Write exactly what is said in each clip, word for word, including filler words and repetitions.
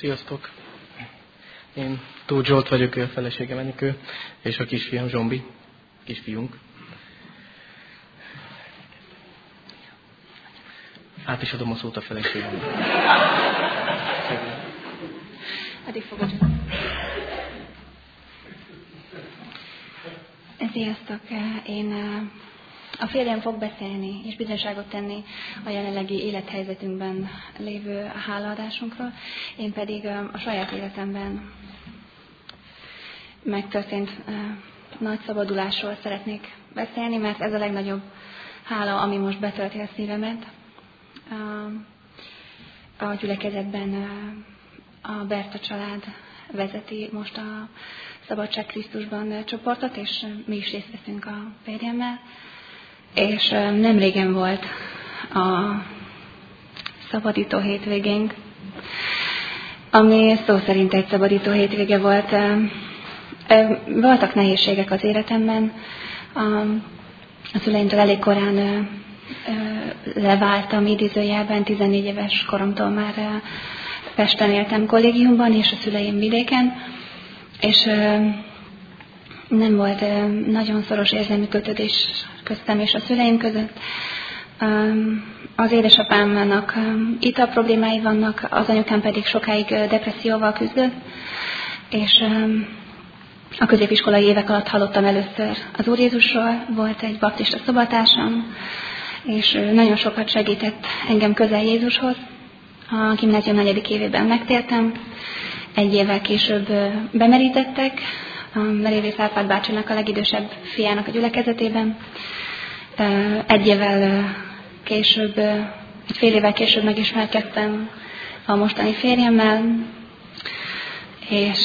Sziasztok! Én Tóth Zsolt vagyok, ő a feleségem Enikő, és a kisfiam Zsombi, kisfiunk. Át is adom a szót a feleségemnek. Addig fogod. Sziasztok! Én a férjem fog beszélni és bizonyságot tenni a jelenlegi élethelyzetünkben lévő hálaadásunkról. Én pedig a saját életemben megtörtént nagy szabadulásról szeretnék beszélni, mert ez a legnagyobb hála, ami most betölti a szívemet. A gyülekezetben a Berta család vezeti most a Szabadság Krisztusban csoportot, és mi is részt veszünk a férjemmel. És nem régen volt a szabadító hétvégénk, ami szó szerint egy szabadító hétvége volt. Voltak nehézségek az életemben. A szüleimtől elég korán leváltam idézőjelben, tizennégy éves koromtól már Pesten éltem kollégiumban, és a szüleim vidéken, és nem volt nagyon szoros érzelmi kötődés köztem és a szüleim között. Az édesapámnak ital problémái vannak, az anyukám pedig sokáig depresszióval küzdött, és a középiskolai évek alatt hallottam először az Úr Jézusról, volt egy baptista szobatársam, és nagyon sokat segített engem közel Jézushoz. A gimnázium negyedik évében megtértem, egy évvel később bemerítettek, a Merévész Árpád bácsinak, a legidősebb fiának a gyülekezetében. Egy évvel később, egy fél évvel később megismerkedtem a mostani férjemmel, és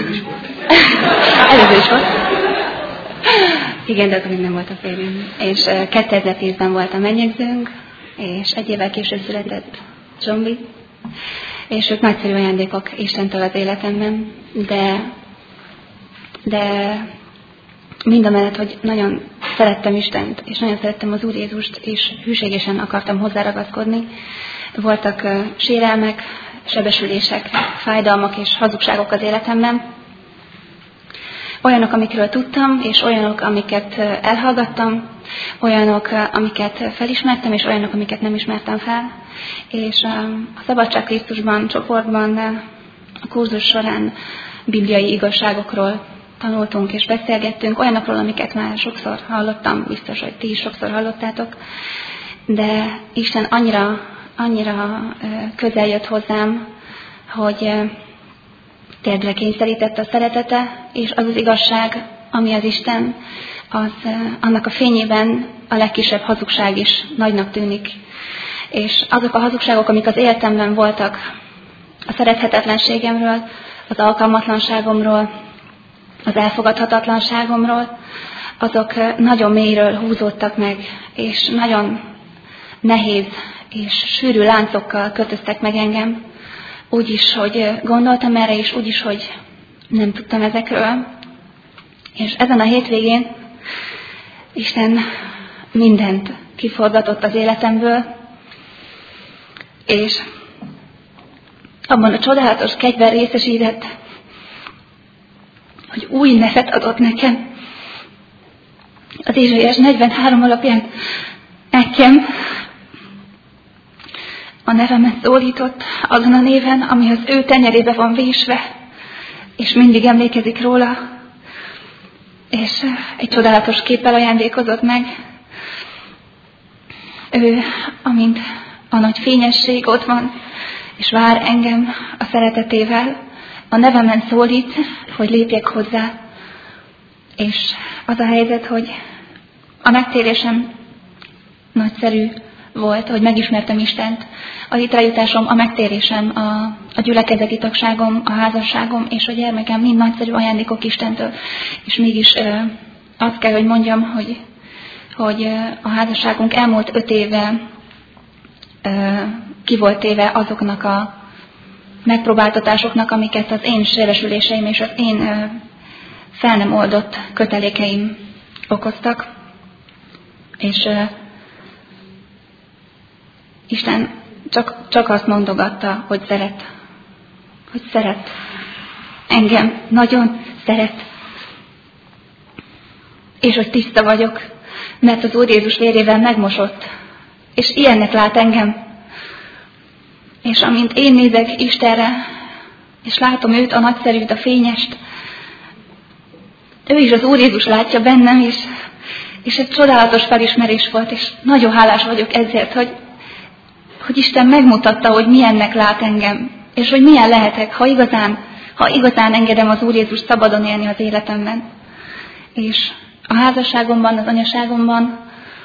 előző is volt. Igen, de akkor még nem volt a férjem. És kétezer-tízben volt a menyegzőnk, és egy évvel később született Zsombi, és ők nagyszerű ajándékok Istentől az életemben, de, de mindamellett, hogy nagyon szerettem Istent, és nagyon szerettem az Úr Jézust, és hűségesen akartam hozzáragaszkodni, voltak uh, sérelmek, sebesülések, fájdalmak és hazugságok az életemben. Olyanok, amikről tudtam, és olyanok, amiket elhallgattam, olyanok, amiket felismertem, és olyanok, amiket nem ismertem fel. És a Szabadság Krisztusban csoportban a kurzus során bibliai igazságokról tanultunk és beszélgettünk, olyanokról, amiket már sokszor hallottam, biztos, hogy ti is sokszor hallottátok, de Isten annyira, annyira közel jött hozzám, hogy térdre kényszerített a szeretete, és az az igazság, ami az Isten, az annak a fényében a legkisebb hazugság is nagynak tűnik. És azok a hazugságok, amik az életemben voltak, a szerethetetlenségemről, az alkalmatlanságomról, az elfogadhatatlanságomról, azok nagyon mélyről húzódtak meg, és nagyon nehéz és sűrű láncokkal kötöztek meg engem. Úgy is, hogy gondoltam erre, és úgy is, hogy nem tudtam ezekről. És ezen a hétvégén Isten mindent kiforgatott az életemből, és abban a csodálatos kegyben részesített, hogy új nevet adott nekem. Az Ézsaiás negyvenhárom alapján nekem a nevemet szólított azon a néven, ami az ő tenyerébe van vésve, és mindig emlékezik róla, és egy csodálatos képpel ajándékozott meg. Ő, amint a nagy fényesség ott van, és vár engem a szeretetével, a nevemen szólít, hogy lépjek hozzá. És az a helyzet, hogy a megtérésem nagyszerű volt, hogy megismertem Istent. A hitrejutásom, a megtérésem, a, a gyülekezeti tagságom, a házasságom és a gyermekem mind nagyszerű ajándékok Istentől. És mégis ö, azt kell, hogy mondjam, hogy, hogy ö, a házasságunk elmúlt öt éve ö, ki volt téve azoknak a megpróbáltatásoknak, amiket az én sebesüléseim és az én ö, fel nem oldott kötelékeim okoztak. És ö, Isten csak, csak azt mondogatta, hogy szeret. hogy szeret. Engem nagyon szeret. És hogy tiszta vagyok, mert az Úr Jézus vérével megmosott. És ilyennek lát engem. És amint én nézek Istenre, és látom őt, a nagyszerűt, a fényest, ő is az Úr Jézus látja bennem, és, és egy csodálatos felismerés volt, és nagyon hálás vagyok ezért, hogy, hogy Isten megmutatta, hogy milyennek lát engem, és hogy milyen lehetek, ha igazán, ha igazán engedem az Úr Jézus szabadon élni az életemben. És a házasságomban, az anyaságomban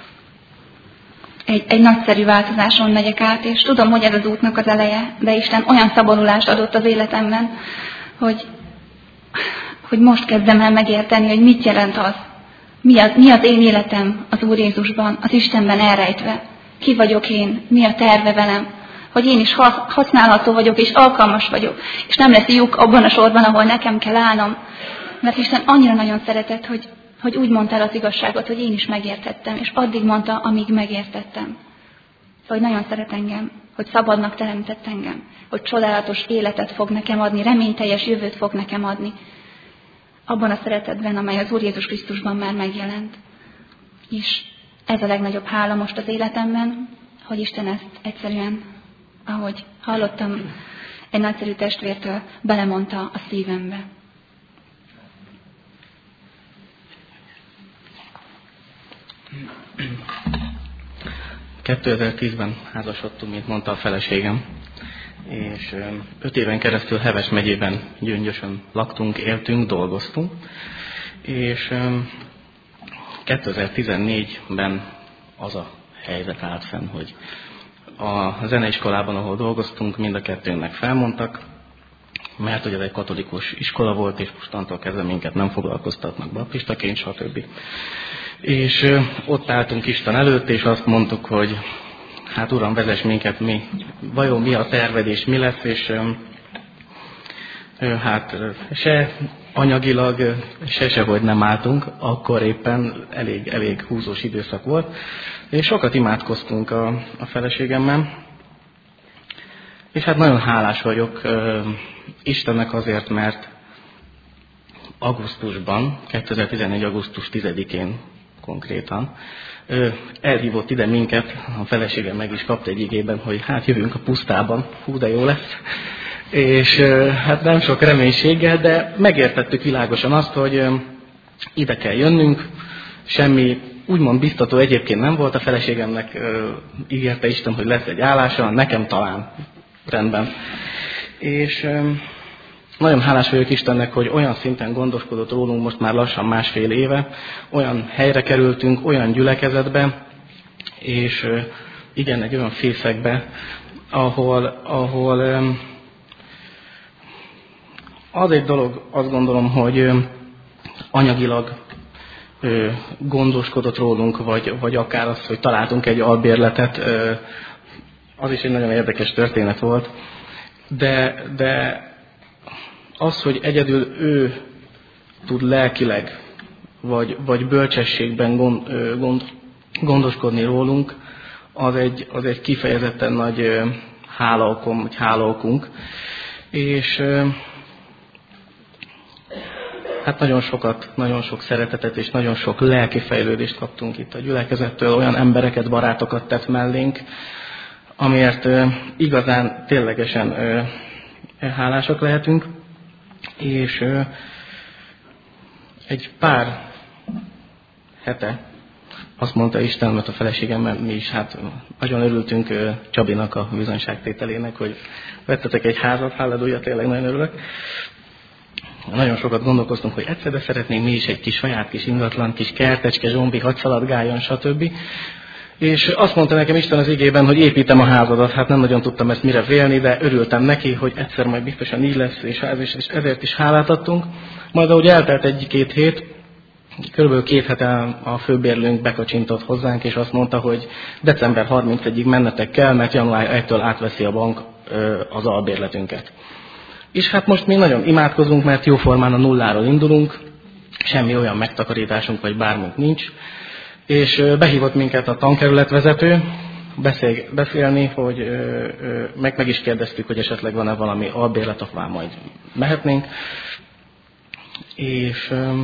egy, egy nagyszerű változáson megyek át, és tudom, hogy ez az útnak az eleje, de Isten olyan szabadulást adott az életemben, hogy, hogy most kezdem el megérteni, hogy mit jelent az, mi az, mi az én életem az Úr Jézusban, az Istenben elrejtve. Ki vagyok én, mi a terve velem, hogy én is használható vagyok, és alkalmas vagyok, és nem lesz lyuk abban a sorban, ahol nekem kell állnom, mert Isten annyira nagyon szeretett, hogy hogy úgy mondta el az igazságot, hogy én is megértettem, és addig mondta, amíg megértettem. Hogy nagyon szeret engem, hogy szabadnak teremtett engem, hogy csodálatos életet fog nekem adni, reményteljes jövőt fog nekem adni. Abban a szeretetben, amely az Úr Jézus Krisztusban már megjelent. És ez a legnagyobb hála most az életemben, hogy Isten ezt egyszerűen, ahogy hallottam, egy nagyszerű testvértől belemondta a szívembe. kétezer-tízben házasodtunk, mint mondta a feleségem, és öt éven keresztül Heves megyében, Gyöngyösön laktunk, éltünk, dolgoztunk, és kétezer-tizennégyben az a helyzet állt fenn, hogy a zeneiskolában, ahol dolgoztunk, mind a kettőnknek felmondtak, mert hogy ez egy katolikus iskola volt, és mostantól kezdve minket nem foglalkoztatnak baptistaként, stb. És ö, ott álltunk Isten előtt, és azt mondtuk, hogy hát Uram, vezess minket, mi, vajon mi a terved, és mi lesz, és ö, ö, hát se anyagilag, se sehogy nem álltunk, akkor éppen elég, elég húzós időszak volt, és sokat imádkoztunk a, a feleségemmel, és hát nagyon hálás vagyok ö, Istennek azért, mert augusztusban, kétezer-tizennégy. augusztus tizedikén konkrétan, elhívott ide minket, a feleségem meg is kapta egy igében, hogy hát jövünk a pusztában, hú de jó lesz. És hát nem sok reménységgel, de megértettük világosan azt, hogy ide kell jönnünk, semmi úgymond biztató egyébként nem volt, a feleségemnek ígérte Isten, hogy lesz egy állása, nekem talán rendben. És nagyon hálás vagyok Istennek, hogy olyan szinten gondoskodott rólunk most már lassan másfél éve, olyan helyre kerültünk, olyan gyülekezetbe, és igen, egy olyan fészekbe, ahol, ahol az egy dolog, azt gondolom, hogy anyagilag gondoskodott rólunk, vagy, vagy akár az, hogy találtunk egy albérletet, az is egy nagyon érdekes történet volt, de, de az, hogy egyedül ő tud lelkileg, vagy, vagy bölcsességben gond, gond, gondoskodni rólunk, az egy, az egy kifejezetten nagy hálaokom, vagy hálaokunk. És hát nagyon sokat, nagyon sok szeretetet és nagyon sok lelki fejlődést kaptunk itt a gyülekezettől, olyan embereket, barátokat tett mellénk, amiért igazán, ténylegesen hálásak lehetünk. És ö, egy pár hete azt mondta Isten, mert a feleségemmel mi is hát nagyon örültünk ö, Csabinak a bizonyságtételének, hogy vettetek egy házat, halleluja, tényleg nagyon örülök. Nagyon sokat gondolkoztunk, hogy egyszer de szeretnénk mi is egy kis saját kis ingatlan, kis kertecske, zsombi, hadd szaladgáljon, stb. És azt mondta nekem Isten az igében, hogy építem a házadat. Hát nem nagyon tudtam ezt mire vélni, de örültem neki, hogy egyszer majd biztosan így lesz, és ezért is hálát adtunk. Majd ahogy eltelt egy-két hét, körülbelül két hete a főbérlőnk bekacsintott hozzánk, és azt mondta, hogy december harmincadikáig mennetek kell, mert január elsejétől átveszi a bank az albérletünket. És hát most mi nagyon imádkozunk, mert jóformán a nulláról indulunk, semmi olyan megtakarításunk vagy bármunk nincs. És behívott minket a tankerületvezető, beszél, beszélni, hogy ö, ö, meg, meg is kérdeztük, hogy esetleg van-e valami albérlet, ahová majd mehetnénk. És ö,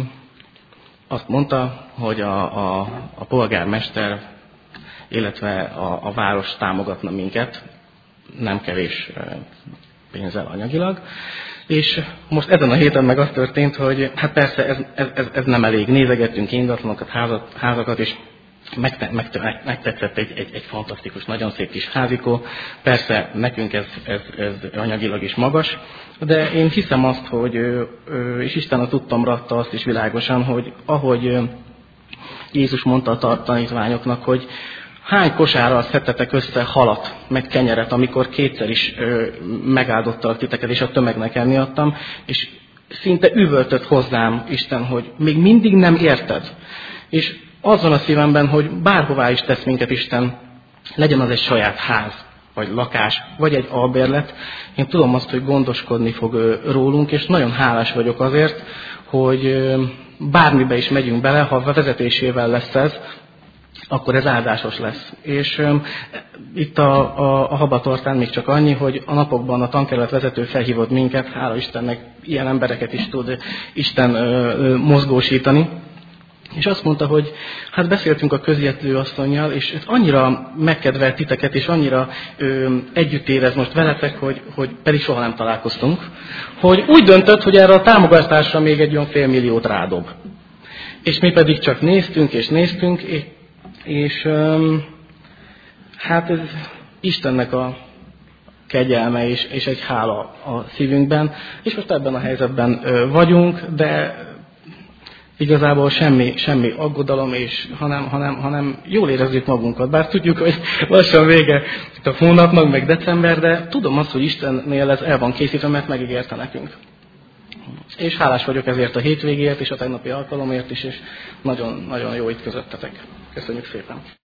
azt mondta, hogy a, a, a polgármester, illetve a, a város támogatna minket, nem kevés pénzzel anyagilag. És most ezen a héten meg az történt, hogy hát persze ez, ez, ez nem elég. Nézegettünk ingatlanokat, házat, házakat, és megtetszett egy, egy, egy fantasztikus, nagyon szép kis házikó. Persze nekünk ez, ez, ez anyagilag is magas, de én hiszem azt, hogy, és Isten a tudtomra adta azt is világosan, hogy ahogy Jézus mondta a tanítványoknak, hogy hány kosárral szedtetek össze halat, meg kenyeret, amikor kétszer is ö, megáldottalak titeket, és a tömegnek enni adtam, és szinte üvöltött hozzám Isten, hogy még mindig nem érted. És az van a szívemben, hogy bárhová is tesz minket Isten, legyen az egy saját ház, vagy lakás, vagy egy albérlet. Én tudom azt, hogy gondoskodni fog ö, rólunk, és nagyon hálás vagyok azért, hogy ö, bármibe is megyünk bele, ha a vezetésével lesz ez, akkor ez áldásos lesz. És um, itt a, a, a habatortán még csak annyi, hogy a napokban a tankerület vezető felhívott minket, hála Istennek ilyen embereket is tud Isten ö, ö, mozgósítani. És azt mondta, hogy hát beszéltünk a közjetlő asszonnyal, és ez annyira megkedvelt titeket, és annyira ö, együtt érez most veletek, hogy, hogy pedig soha nem találkoztunk, hogy úgy döntött, hogy erre a támogatásra még egy olyan fél milliót rádob. És mi pedig csak néztünk és néztünk, és És um, hát ez Istennek a kegyelme és, és egy hála a szívünkben, és most ebben a helyzetben ö, vagyunk, de igazából semmi, semmi aggodalom, és, hanem, hanem, hanem jól érezzük magunkat. Bár tudjuk, hogy lassan vége itt a hónapnak, meg december, de tudom azt, hogy Istennél ez el van készítve, mert megígérte nekünk. És hálás vagyok ezért a hétvégéért és a tegnapi alkalomért is, és nagyon, nagyon jó itt közöttetek. Köszönjük szépen!